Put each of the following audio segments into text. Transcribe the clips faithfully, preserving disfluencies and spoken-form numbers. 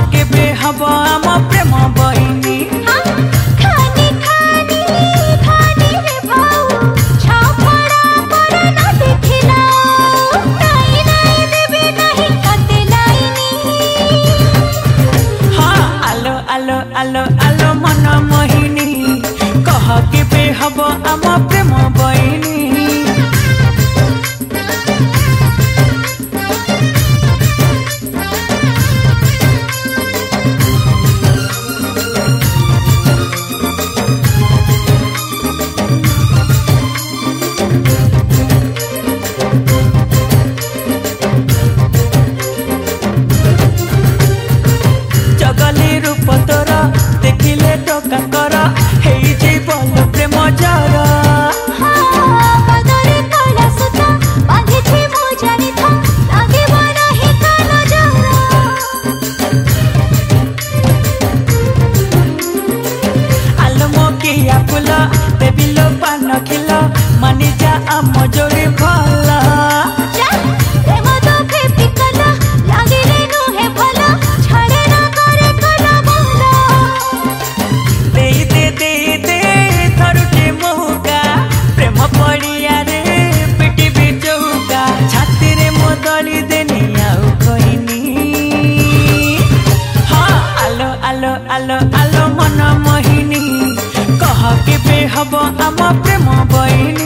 केबे हब आम प्रेम बहिनी खानी खानी खानी रे भाऊ छापड़ा पर न देखिला नाई नाई देबे नहीं कते लाइनी हाँ आलो आलो आलो आलो मन मोहिनी कह केबे हब आम प्रेम बहिनी जगली रूप तोर देखिले टोका कर हेई जीवन प्रेम जर बदरे कला सुता बांधिछि मो जानि था लागिब नाही कालो जरा आलो मो किया फुल देबिलो पान खिल मानि जा आम जोड़ी भला जा प्रेम तो फेपी कला लागे रे नुहे भला छाड़े ना करे कला बोला दे दे दे दे थरुटे महुका प्रेम पड़िया रे पिटी बिचौका छाती रे मो दली देनी आउ कहनी हाँ आलो आलो आलो आलो मन मोहिनी कह केबे हब आम प्रेम बहिनी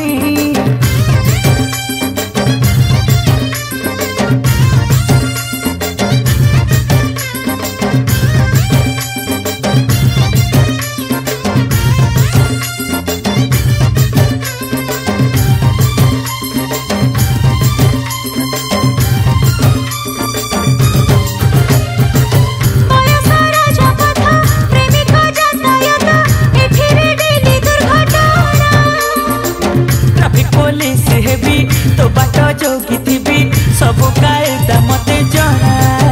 बयस राजा कथा प्रेमिक जातायत एठी रे डेली दुर्घटना ट्रैफिक पुलिस हेबी तो बाट जोगी थी सब कायदा मते जଣା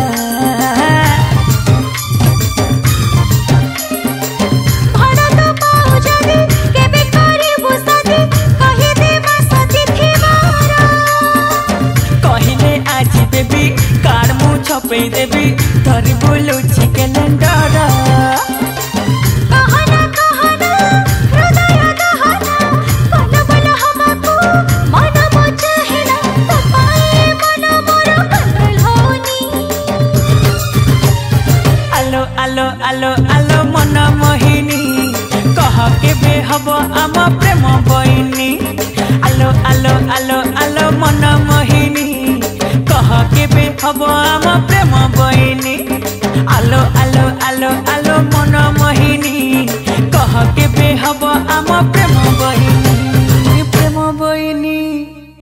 भरत पाउ जदी केबे करिबु सदी कहि देबा सती थिबारा कहले आज बेबी कार्ड मु छपे देबी धरी बुलुची कैलेंडर कहना कहना हृदय दहना बल बल हमको मन मो चाहेला तपाए मन मोर कंट्रोल होनी आलो आलो आलो आलो मन मोहिनी कह केबे हब आम प्रेम बहिनी आलो आलो आलो आलो मन मोहिनी कह केबे हब आम प्रेम